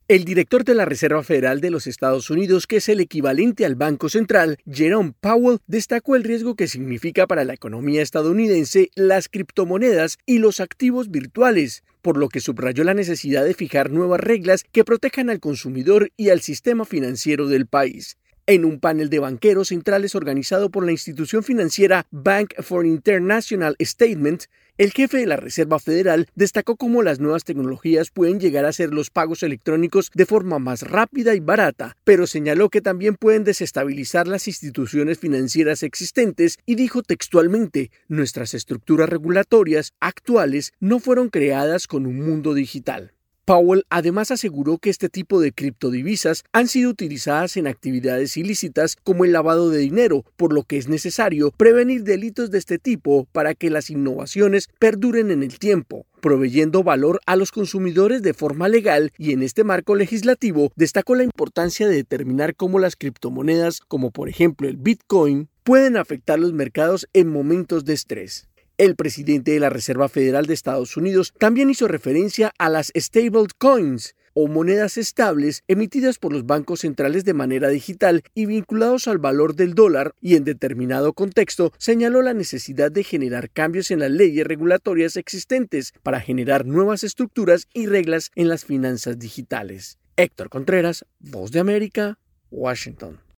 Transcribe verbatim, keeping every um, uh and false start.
El director de la Reserva Federal de los Estados Unidos, que es el equivalente al Banco Central, Jerome Powell, destacó el riesgo que significa para la economía estadounidense las criptomonedas y los activos virtuales, por lo que subrayó la necesidad de fijar nuevas reglas que protejan al consumidor y al sistema financiero del país. En un panel de banqueros centrales organizado por la institución financiera Bank for International Statement, el jefe de la Reserva Federal destacó cómo las nuevas tecnologías pueden llegar a hacer los pagos electrónicos de forma más rápida y barata, pero señaló que también pueden desestabilizar las instituciones financieras existentes y dijo textualmente: nuestras estructuras regulatorias actuales no fueron creadas con un mundo digital. Powell además aseguró que este tipo de criptodivisas han sido utilizadas en actividades ilícitas como el lavado de dinero, por lo que es necesario prevenir delitos de este tipo para que las innovaciones perduren en el tiempo, proveyendo valor a los consumidores de forma legal, y en este marco legislativo destacó la importancia de determinar cómo las criptomonedas, como por ejemplo el Bitcoin, pueden afectar los mercados en momentos de estrés. El presidente de la Reserva Federal de Estados Unidos también hizo referencia a las stablecoins, o monedas estables emitidas por los bancos centrales de manera digital y vinculados al valor del dólar, y en determinado contexto señaló la necesidad de generar cambios en las leyes regulatorias existentes para generar nuevas estructuras y reglas en las finanzas digitales. Héctor Contreras, Voz de América, Washington.